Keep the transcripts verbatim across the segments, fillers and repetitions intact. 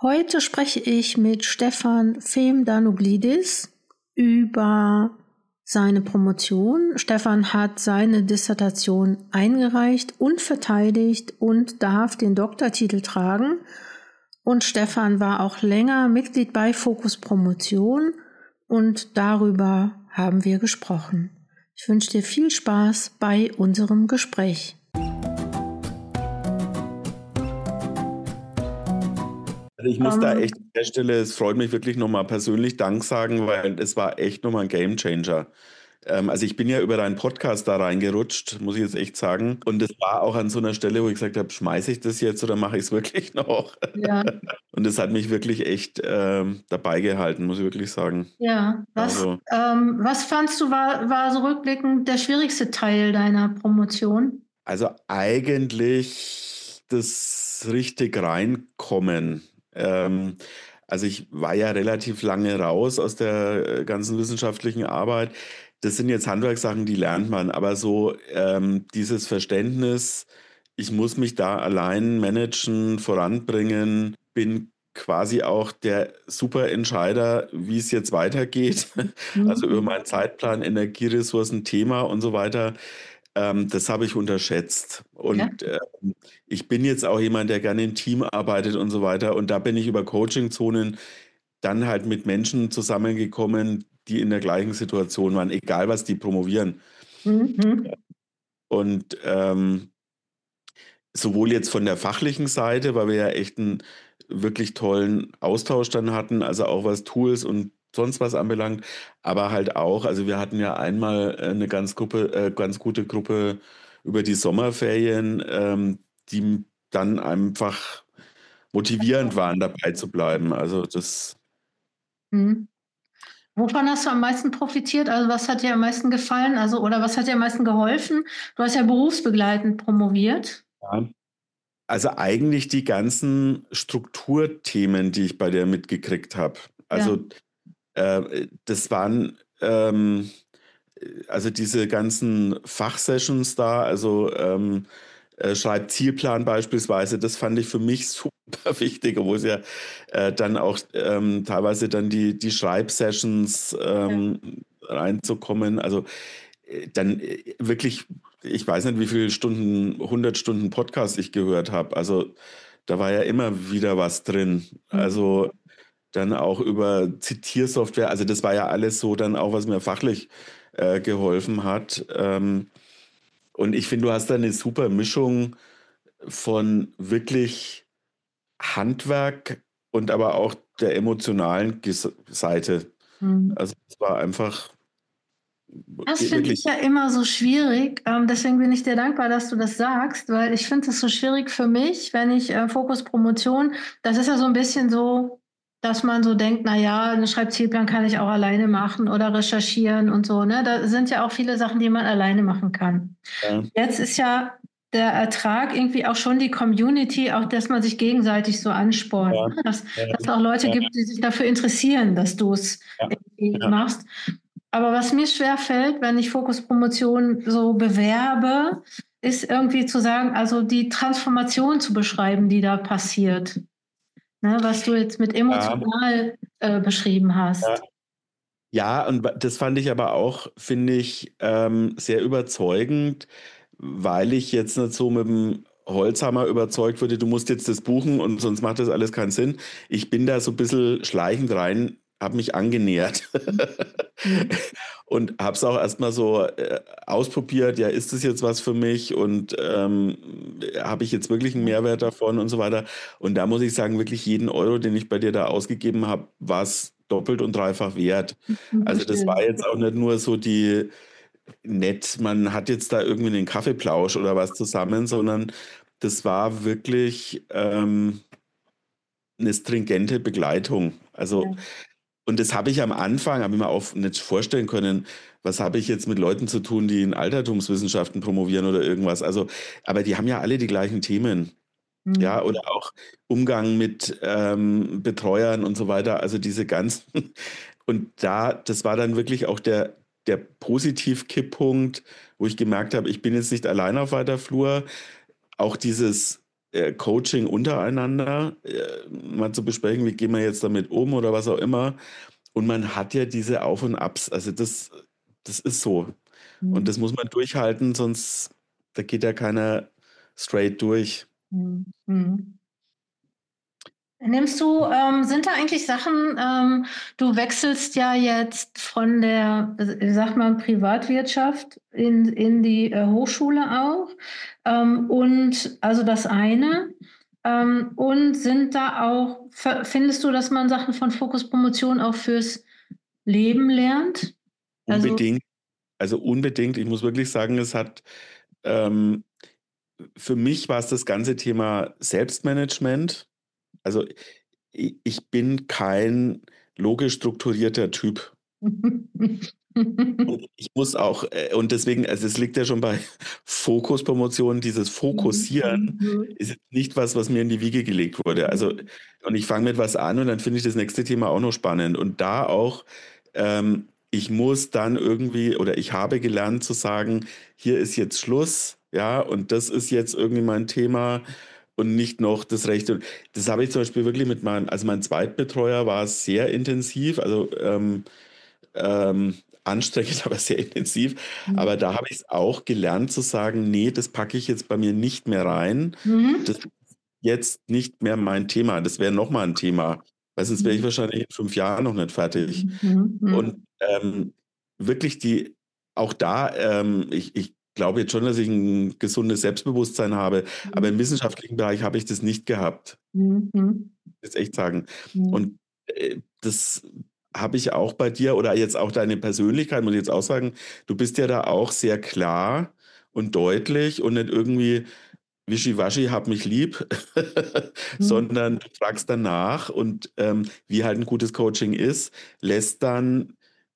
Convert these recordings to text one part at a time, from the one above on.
Heute spreche ich mit Stefan Fem-Danoglidis über seine Promotion. Stefan hat seine Dissertation eingereicht und verteidigt und darf den Doktortitel tragen. Und Stefan war auch länger Mitglied bei Fokus Promotion und darüber haben wir gesprochen. Ich wünsche dir viel Spaß bei unserem Gespräch. Also ich muss um, da echt an der Stelle, es freut mich wirklich nochmal persönlich Dank sagen, weil es war echt nochmal ein Gamechanger. Ähm, also ich bin ja über deinen Podcast da reingerutscht, muss ich jetzt echt sagen. Und es war auch an so einer Stelle, wo ich gesagt habe, schmeiße ich das jetzt oder mache ich es wirklich noch? Ja. Und es hat mich wirklich echt ähm, dabei gehalten, muss ich wirklich sagen. Ja, was, also, ähm, was fandst du war, war so rückblickend der schwierigste Teil deiner Promotion? Also eigentlich das richtig reinkommen. Ähm, also ich war ja relativ lange raus aus der ganzen wissenschaftlichen Arbeit. Das sind jetzt Handwerkssachen, die lernt man. Aber so ähm, dieses Verständnis, ich muss mich da allein managen, voranbringen, bin quasi auch der Superentscheider, wie es jetzt weitergeht. Mhm. Also über meinen Zeitplan, Energieressourcen, Thema und so weiter. Ähm, das habe ich unterschätzt. Und ja. ähm, ich bin jetzt auch jemand, der gerne im Team arbeitet und so weiter. Und da bin ich über Coaching-Zonen dann halt mit Menschen zusammengekommen, die in der gleichen Situation waren, egal was die promovieren. Mhm. Und ähm, sowohl jetzt von der fachlichen Seite, weil wir ja echt einen wirklich tollen Austausch dann hatten, also auch was Tools und sonst was anbelangt, aber halt auch, also wir hatten ja einmal eine ganz, Gruppe, äh, ganz gute Gruppe über die Sommerferien, ähm, die dann einfach motivierend waren, dabei zu bleiben. Also das. Mhm. Wovon hast du am meisten profitiert? Also was hat dir am meisten gefallen? Also oder was hat dir am meisten geholfen? Du hast ja berufsbegleitend promoviert. Ja. Also eigentlich die ganzen Strukturthemen, die ich bei dir mitgekriegt habe. Also ja. äh, das waren ähm, also diese ganzen Fachsessions da, also ähm, äh, schreibt Zielplan beispielsweise, das fand ich für mich super wichtig, obwohl es ja äh, dann auch ähm, teilweise dann die, die Schreibsessions ähm, ja. reinzukommen, also äh, dann äh, wirklich, ich weiß nicht, wie viele Stunden, hundert Stunden Podcast ich gehört habe, also da war ja immer wieder was drin, also dann auch über Zitiersoftware, also das war ja alles so dann auch, was mir fachlich äh, geholfen hat. Ähm, und ich finde, du hast da eine super Mischung von wirklich Handwerk und aber auch der emotionalen Ges- Seite. Mhm. Also es war einfach. Das finde ich ja immer so schwierig. Ähm, deswegen bin ich dir dankbar, dass du das sagst, weil ich finde es so schwierig für mich, wenn ich äh, Fokus Promotion, das ist ja so ein bisschen so, dass man so denkt, na ja, einen Schreibzielplan kann ich auch alleine machen oder recherchieren und so. Ne? Da sind ja auch viele Sachen, die man alleine machen kann. Ja. Jetzt ist ja der Ertrag irgendwie auch schon die Community, auch dass man sich gegenseitig so anspornt. Ja. Ne? Dass, ja. dass es auch Leute ja. gibt, die sich dafür interessieren, dass du es ja. irgendwie ja. machst. Aber was mir schwerfällt, wenn ich Fokus Promotion so bewerbe, ist irgendwie zu sagen, also die Transformation zu beschreiben, die da passiert. Ne, was du jetzt mit emotional ja. äh, beschrieben hast. Ja. ja, und das fand ich aber auch, finde ich, ähm, sehr überzeugend, weil ich jetzt nicht so mit dem Holzhammer überzeugt wurde, du musst jetzt das buchen und sonst macht das alles keinen Sinn. Ich bin da so ein bisschen schleichend rein, habe mich angenähert mhm. und habe es auch erstmal so äh, ausprobiert, ja, ist das jetzt was für mich und ähm, habe ich jetzt wirklich einen Mehrwert davon und so weiter. Und da muss ich sagen, wirklich jeden Euro, den ich bei dir da ausgegeben habe, war es doppelt und dreifach wert. Also das war jetzt auch nicht nur so die nett, man hat jetzt da irgendwie einen Kaffeeplausch oder was zusammen, sondern das war wirklich ähm, eine stringente Begleitung. Also ja. Und das habe ich am Anfang, habe ich mir auch nicht vorstellen können, was habe ich jetzt mit Leuten zu tun, die in Altertumswissenschaften promovieren oder irgendwas. Also, aber die haben ja alle die gleichen Themen. Mhm. Ja, oder auch Umgang mit ähm, Betreuern und so weiter. Also diese ganzen. Und da, das war dann wirklich auch der, der Positiv-Kipppunkt, wo ich gemerkt habe, ich bin jetzt nicht allein auf weiter Flur. Auch dieses äh, Coaching untereinander, äh, mal zu besprechen, wie gehen wir jetzt damit um oder was auch immer. Und man hat ja diese Auf und Abs, also das, das ist so. Und Mhm. das muss man durchhalten, sonst da geht ja keiner straight durch. Mhm. Mhm. Nimmst du, ähm, sind da eigentlich Sachen, ähm, du wechselst ja jetzt von der, äh, sag mal, Privatwirtschaft in, in die äh, Hochschule auch. Ähm, und also das eine. Ähm, und sind da auch, f- findest du, dass man Sachen von Fokus Promotion auch fürs Leben lernt? Also, Unbedingt, also unbedingt. Ich muss wirklich sagen, es hat, ähm, für mich war es das ganze Thema Selbstmanagement. Also i- ich bin kein logisch strukturierter Typ. Und ich muss auch, äh, und deswegen, also es liegt ja schon bei Fokuspromotion, dieses Fokussieren ist jetzt nicht was, was mir in die Wiege gelegt wurde. Also, und ich fange mit was an und dann finde ich das nächste Thema auch noch spannend. Und da auch, ähm, ich muss dann irgendwie, oder ich habe gelernt zu sagen, hier ist jetzt Schluss, ja, und das ist jetzt irgendwie mein Thema und nicht noch das Rechte. Und das habe ich zum Beispiel wirklich mit meinem, also mein Zweitbetreuer war sehr intensiv, also ähm, ähm, anstrengend, aber sehr intensiv. Aber da habe ich es auch gelernt zu sagen, nee, das packe ich jetzt bei mir nicht mehr rein. Mhm. Das ist jetzt nicht mehr mein Thema. Das wäre nochmal ein Thema. Weil sonst wäre ich wahrscheinlich in fünf Jahren noch nicht fertig. Mhm. Und Mhm. ähm, wirklich die, auch da, ähm, ich, ich glaube jetzt schon, dass ich ein gesundes Selbstbewusstsein habe, aber im wissenschaftlichen Bereich habe ich das nicht gehabt, Mhm. jetzt echt sagen. Mhm. Und äh, das habe ich auch bei dir oder jetzt auch deine Persönlichkeit, muss ich jetzt auch sagen, du bist ja da auch sehr klar und deutlich und nicht irgendwie wischiwaschi, hab mich lieb, Mhm. sondern du fragst danach und ähm, wie halt ein gutes Coaching ist, lässt dann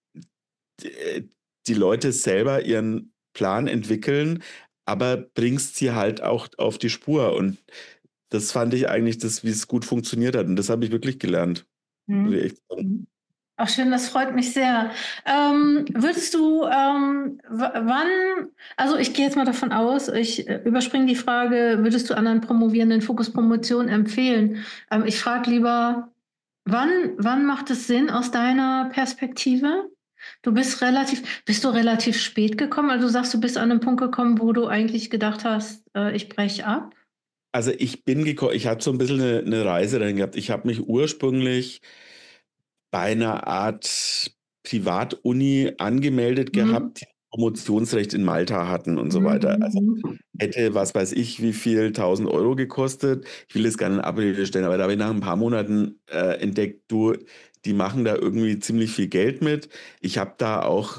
die, die Leute selber ihren Plan entwickeln, aber bringst sie halt auch auf die Spur. Und das fand ich eigentlich, das, wie es gut funktioniert hat. Und das habe ich wirklich gelernt. Muss ich Mhm. echt sagen. Mhm. Ach schön, das freut mich sehr. Ähm, würdest du, ähm, w- wann, also ich gehe jetzt mal davon aus, ich äh, überspringe die Frage, würdest du anderen Promovierenden Fokus Promotion empfehlen? Ähm, ich frage lieber, wann, wann macht es Sinn aus deiner Perspektive? Du bist relativ, bist du relativ spät gekommen? Also du sagst, du bist an einen Punkt gekommen, wo du eigentlich gedacht hast, äh, ich breche ab? Also ich bin gekommen, ich hatte so ein bisschen eine, eine Reise dahin gehabt. Ich habe mich ursprünglich bei einer Art Privatuni angemeldet Mhm. gehabt, die Promotionsrecht in Malta hatten und so weiter. Also Mhm. hätte, was weiß ich, wie viel tausend Euro gekostet. Ich will das gar nicht in Abrede stellen, aber da habe ich nach ein paar Monaten äh, entdeckt, du, die machen da irgendwie ziemlich viel Geld mit. Ich habe da auch,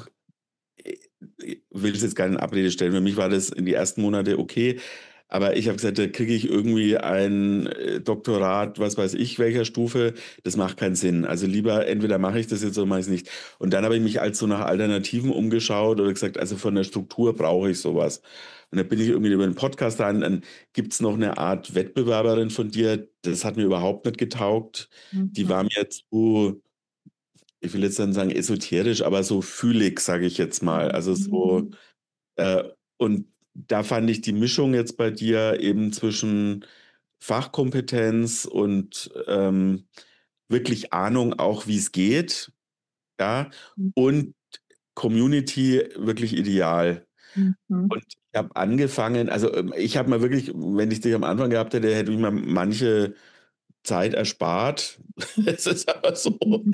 ich will es jetzt gar nicht in Abrede stellen, für mich war das in die ersten Monate okay, aber ich habe gesagt, da kriege ich irgendwie ein äh, Doktorat, was weiß ich, welcher Stufe, das macht keinen Sinn. Also lieber, entweder mache ich das jetzt oder mache ich es nicht. Und dann habe ich mich als so nach Alternativen umgeschaut oder gesagt, also von der Struktur brauche ich sowas. Und dann bin ich irgendwie über den Podcast rein, dann gibt es noch eine Art Wettbewerberin von dir, das hat mir überhaupt nicht getaugt. Die war Mhm. mir zu, ich will jetzt dann sagen esoterisch, aber so fühlig, sage ich jetzt mal. Also so, Mhm. äh, und da fand ich die Mischung jetzt bei dir eben zwischen Fachkompetenz und ähm, wirklich Ahnung auch, wie es geht, ja, und Community wirklich ideal. Mhm. Und ich habe angefangen, also ähm, ich habe mal wirklich, wenn ich dich am Anfang gehabt hätte, hätte ich mir manche Zeit erspart. Es ist aber so.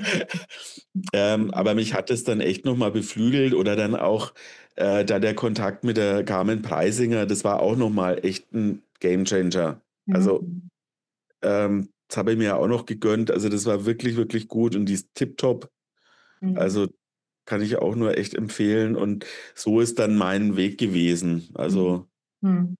Ähm, aber mich hat es dann echt nochmal beflügelt oder dann auch äh, da der Kontakt mit der Carmen Preisinger, das war auch nochmal echt ein Gamechanger. Also Mhm. ähm, das habe ich mir ja auch noch gegönnt. Also das war wirklich, wirklich gut und die ist tipptopp. Mhm. Also kann ich auch nur echt empfehlen und so ist dann mein Weg gewesen. Mhm. Also Mhm.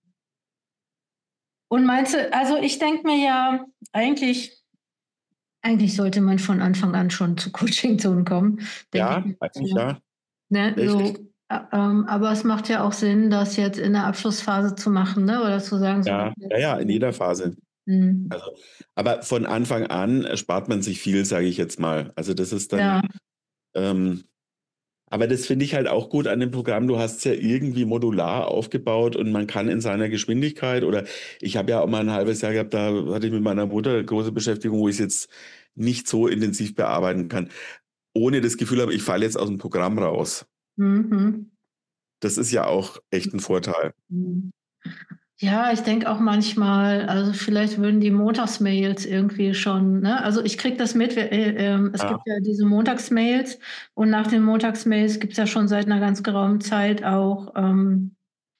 Und meinst du, also ich denke mir ja, eigentlich, eigentlich sollte man von Anfang an schon zu Coaching-Zonen kommen, denke ich. ja, eigentlich Ja. ja. Ne, Echt? so, ä- ähm, aber es macht ja auch Sinn, das jetzt in der Abschlussphase zu machen, ne? Oder zu sagen, so ab Ja, ja, jetzt. ja, in jeder Phase. Mhm. Also, aber von Anfang an erspart man sich viel, sage ich jetzt mal. Also das ist dann, Ja. ähm, Aber das finde ich halt auch gut an dem Programm. Du hast es ja irgendwie modular aufgebaut und man kann in seiner Geschwindigkeit oder ich habe ja auch mal ein halbes Jahr gehabt, da hatte ich mit meiner Mutter eine große Beschäftigung, wo ich es jetzt nicht so intensiv bearbeiten kann, ohne das Gefühl habe, ich falle jetzt aus dem Programm raus. Mhm. Das ist ja auch echt ein Vorteil. Mhm. Ja, ich denke auch manchmal, also vielleicht würden die Montagsmails irgendwie schon, ne? Also ich kriege das mit, wir, äh, äh, es Ja. gibt ja diese Montagsmails und nach den Montagsmails gibt es ja schon seit einer ganz geraumen Zeit auch, ähm,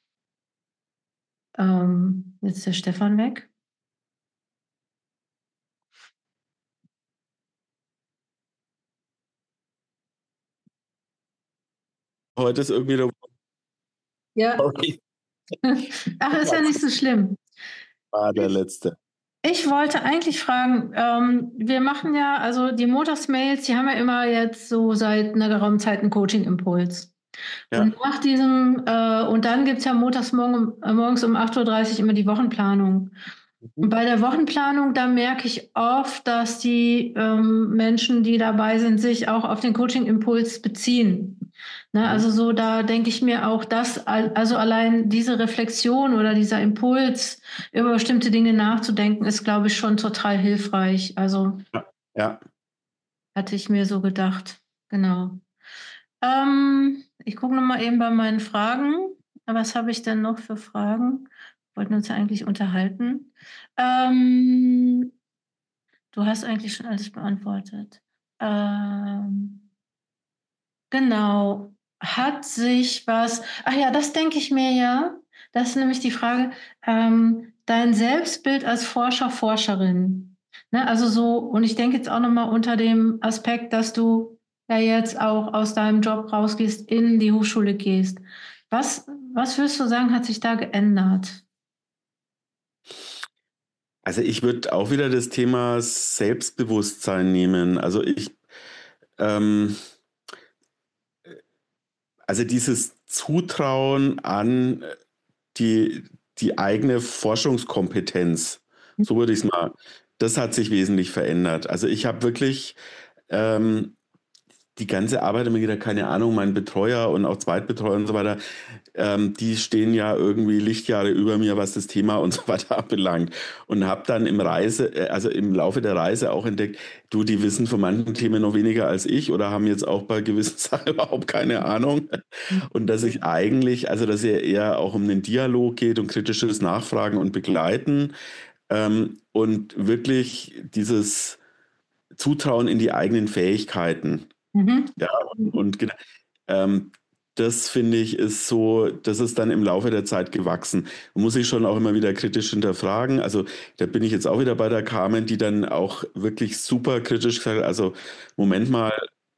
ähm, jetzt ist der Stefan weg. Heute ist irgendwie der Ja. Sorry. Ach, ist ja nicht so schlimm. War der letzte. Ich wollte eigentlich fragen, ähm, wir machen ja, also die Montagsmails, die haben ja immer jetzt so seit einer geraumen Zeit einen Coaching-Impuls. Ja. Und nach diesem, äh, und dann gibt es ja montags morgen, äh, morgens um acht Uhr dreißig immer die Wochenplanung. Und bei der Wochenplanung, da merke ich oft, dass die ähm, Menschen, die dabei sind, sich auch auf den Coaching-Impuls beziehen. Ne, also so, da denke ich mir auch, dass also allein diese Reflexion oder dieser Impuls, über bestimmte Dinge nachzudenken, ist, glaube ich, schon total hilfreich. Also Ja. Ja. hatte ich mir so gedacht. Genau. Ähm, ich gucke noch mal eben bei meinen Fragen. Was habe ich denn noch für Fragen? Wollten uns ja eigentlich unterhalten. Ähm, du hast eigentlich schon alles beantwortet. Ähm, genau. Hat sich was ach ja, das denke ich mir ja. Das ist nämlich die Frage, ähm, dein Selbstbild als Forscher, Forscherin. Ne, also so und ich denke jetzt auch noch mal unter dem Aspekt, dass du ja jetzt auch aus deinem Job rausgehst, in die Hochschule gehst. Was was würdest du sagen, hat sich da geändert? Also, ich würde auch wieder das Thema Selbstbewusstsein nehmen. Also, ich, ähm also dieses Zutrauen an die die eigene Forschungskompetenz, so würde ich's mal das hat sich wesentlich verändert. Also, ich habe wirklich, ähm, die ganze Arbeit immer wieder keine Ahnung, mein Betreuer und auch Zweitbetreuer und so weiter, ähm, die stehen ja irgendwie Lichtjahre über mir, was das Thema und so weiter anbelangt. Und habe dann im Reise äh, also im Laufe der Reise auch entdeckt, du, die wissen von manchen Themen noch weniger als ich oder haben jetzt auch bei gewissen Sachen überhaupt keine Ahnung. Und dass ich eigentlich also dass es eher auch um den Dialog geht und kritisches Nachfragen und Begleiten, ähm, und wirklich dieses Zutrauen in die eigenen Fähigkeiten. Mhm. Ja, und und gena ähm, das finde ich, ist so das ist dann im Laufe der Zeit gewachsen. Man muss sich schon auch immer wieder kritisch hinterfragen. Also, da bin ich jetzt auch wieder bei der Carmen, die dann auch wirklich super kritisch gesagt hat: „Also, Moment mal,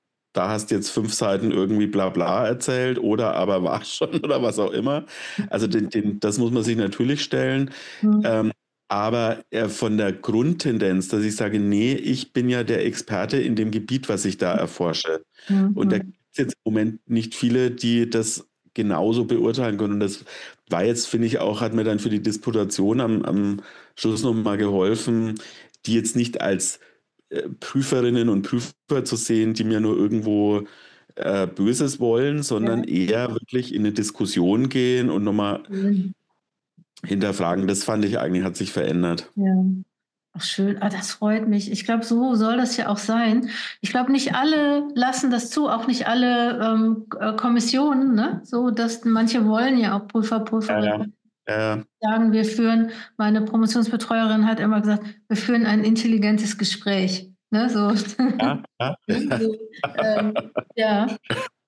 da hast du jetzt fünf Seiten irgendwie bla bla erzählt oder aber war's schon“ oder was auch immer. Also, den den das muss man sich natürlich stellen. Mhm. Ähm, aber, äh, von der Grundtendenz, dass ich sage: „Ne, ich bin ja der Experte in dem Gebiet, was ich da erforsche.“ Und da Mhm. gibt's jetzt im Moment nicht viele, die das genauso beurteilen können. Und das war jetzt, finde ich auch hat mir dann für die Disputation am am Schluss noch mal geholfen, die jetzt nicht als, äh, Prüferinnen und Prüfer zu sehen, die mir nur irgendwo, äh, Böses wollen, sondern Ja. eher wirklich in 'ne Diskussion gehen und noch mal Mhm. hinterfragen. Das fand ich eigentlich hat sich verändert. Ja. Ach schön. Ah, das freut mich. Ich glaube, so soll das ja auch sein. Ich glaube, nicht alle lassen das zu, auch nicht alle, ähm, äh, Kommissionen, ne? So, dass manche wollen ja auch Prüfer, Ja, ja. Prüferinnen Ja, ja. sagen, wir führen meine Promotionsbetreuerin hat immer gesagt: „Wir führen ein intelligentes Gespräch“, ne, so. Ja, ja. Ne, so, ähm, ja.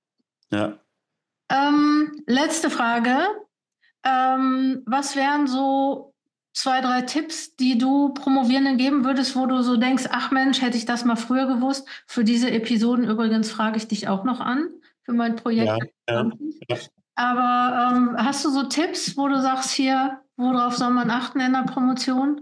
Ja. Ähm, letzte Frage. Ähm, was wären so zwei, drei Tipps, die du Promovierenden geben würdest, wo du so denkst: „Ach Mensch, hätte ich das mal früher gewusst?“ Für diese Episoden übrigens frage ich dich auch noch an für mein Projekt. Ja, ja, ja. Aber, ähm, hast du so Tipps, wo du sagst: „Hier, worauf soll man achten in der Promotion?“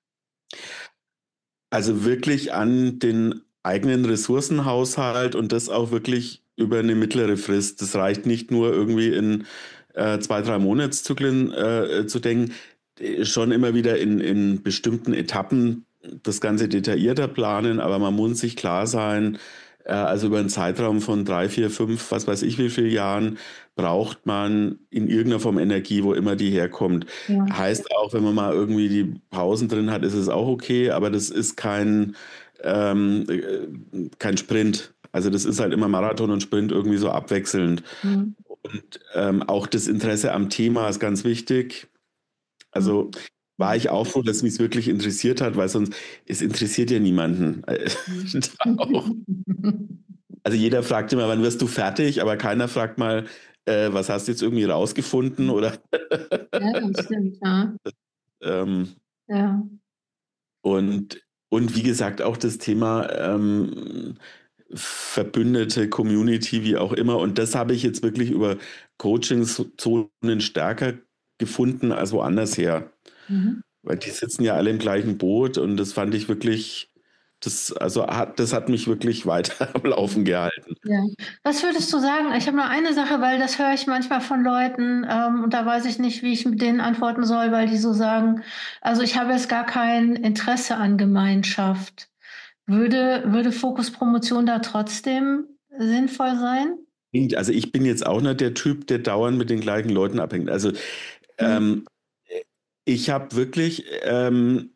Also, wirklich an den eigenen Ressourcenhaushalt und das auch wirklich über 'ne mittlere Frist. Das reicht nicht nur irgendwie in, äh, zwei, drei Monatszyklen, äh, zu denken. Äh, schon immer wieder in in bestimmten Etappen das Ganze detaillierter planen, aber man muss sich klar sein, äh, also über einen Zeitraum von drei, vier, fünf, was weiß ich wie viele Jahren, braucht man in irgendeiner Form Energie, wo immer die herkommt. Ja. Heißt auch, wenn man mal irgendwie die Pausen drin hat, ist es auch okay, aber das ist kein, ähm, äh, kein Sprint. Also das ist halt immer Marathon und Sprint irgendwie so abwechselnd. Mhm. Und ähm, auch das Interesse am Thema ist ganz wichtig. Also war ich auch froh, dass mich es wirklich interessiert hat, weil sonst, es interessiert ja niemanden. Auch. Also jeder fragt immer, wann wirst du fertig, aber keiner fragt mal, äh, was hast du jetzt irgendwie rausgefunden? Oder Ja, das stimmt, ja. ähm, Ja. und, und wie gesagt, auch das Thema ähm, Verbündete, Community, wie auch immer. Und das habe ich jetzt wirklich über Coaching-Zonen stärker gefunden als woanders her. Mhm. Weil die sitzen ja alle im gleichen Boot und das fand ich wirklich, das, also hat, das hat mich wirklich weiter am Laufen gehalten. Ja. Was würdest du sagen? Ich habe nur eine Sache, weil das höre ich manchmal von Leuten ähm, und da weiß ich nicht, wie ich mit denen antworten soll, weil die so sagen, also ich habe jetzt gar kein Interesse an Gemeinschaft. Würde, würde Fokus-Promotion da trotzdem sinnvoll sein? Also ich bin jetzt auch nicht der Typ, der dauernd mit den gleichen Leuten abhängt. Also ähm, ich habe wirklich, ähm,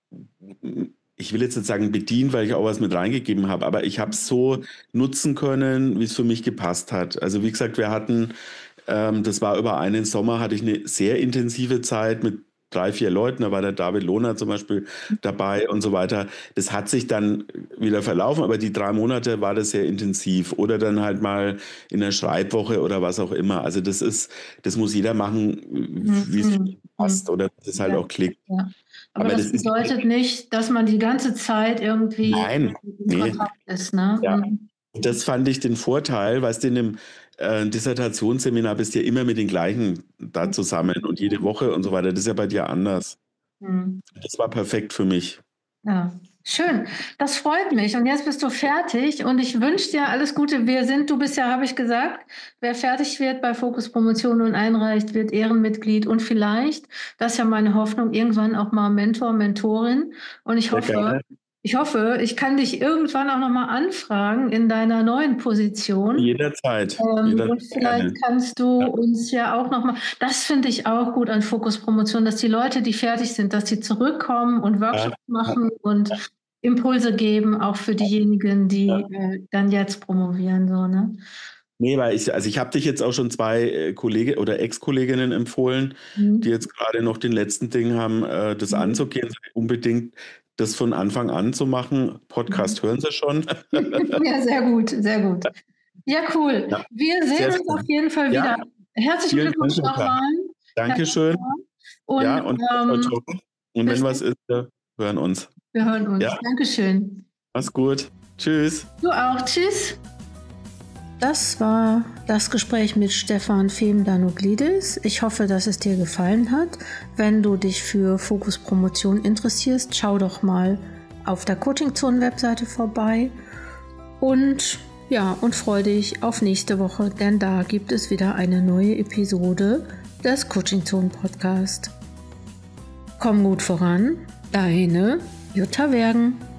ich will jetzt nicht sagen bedient, weil ich auch was mit reingegeben habe, aber ich habe es so nutzen können, wie es für mich gepasst hat. Also wie gesagt, wir hatten, ähm, das war über einen Sommer, hatte ich eine sehr intensive Zeit mit drei, vier Leuten, da war der David Lohner zum Beispiel dabei und so weiter. Das hat sich dann wieder verlaufen, aber die drei Monate war das sehr intensiv. Oder dann halt mal in der Schreibwoche oder was auch immer. Also das ist, das muss jeder machen, wie es Mhm. passt oder dass es halt Ja. auch klickt. Ja. Aber, Aber das das ist bedeutet nicht, dass man die ganze Zeit irgendwie Nein, in nee. Kontakt ist, ne? Ja. Mhm. Und das fand ich den Vorteil, weißt du, in einem äh, Dissertationsseminar bist du ja immer mit den gleichen da zusammen und jede Woche und so weiter. Das ist ja bei dir anders. Mhm. Das war perfekt für mich. Ja, schön. Das freut mich. Und jetzt bist du fertig und ich wünsche dir alles Gute. Wir sind, du bist ja, habe ich gesagt, wer fertig wird bei Fokus Promotion und einreicht, wird Ehrenmitglied und vielleicht, das ist ja meine Hoffnung, irgendwann auch mal Mentor, Mentorin. Und ich Sehr hoffe, gerne. ich hoffe, ich kann dich irgendwann auch noch mal anfragen in deiner neuen Position. Jederzeit. Ähm, Jederzeit und vielleicht gerne. kannst du Ja. uns ja auch noch mal, das finde ich auch gut an Fokus Promotion, dass die Leute, die fertig sind, dass sie zurückkommen und Workshops Ja. machen und Impulse geben, auch für diejenigen, die Ja. äh, dann jetzt promovieren. So, ne? Nee, weil ich, also ich habe dich jetzt auch schon zwei äh, Kollegen oder Ex-Kolleginnen empfohlen, Mhm. die jetzt gerade noch den letzten Ding haben, äh, das Mhm. anzugehen, unbedingt das von Anfang an zu machen. Podcast hören sie schon. Ja, sehr gut, sehr gut. Ja, cool. Ja. Wir sehen Sehr uns schön. auf jeden Fall Ja. wieder. Herzlichen Vielen Glückwunsch Dank, Jutta. nochmal. Dankeschön. Und, Ja, und ähm, ciao, ciao. Und wenn was ist, wir hören uns. wir hören uns. Ja. Dankeschön. Mach's gut. Tschüss. Du auch. Tschüss. Das war das Gespräch mit Stefan Fehm-Danoglidis. Ich hoffe, dass es dir gefallen hat. Wenn du dich für Fokus Promotion interessierst, schau doch mal auf der Coaching-Zonen-Webseite vorbei und ja, und freu dich auf nächste Woche, denn da gibt es wieder eine neue Episode des Coaching-Zonen-Podcast. Komm gut voran, deine Jutta Wergen.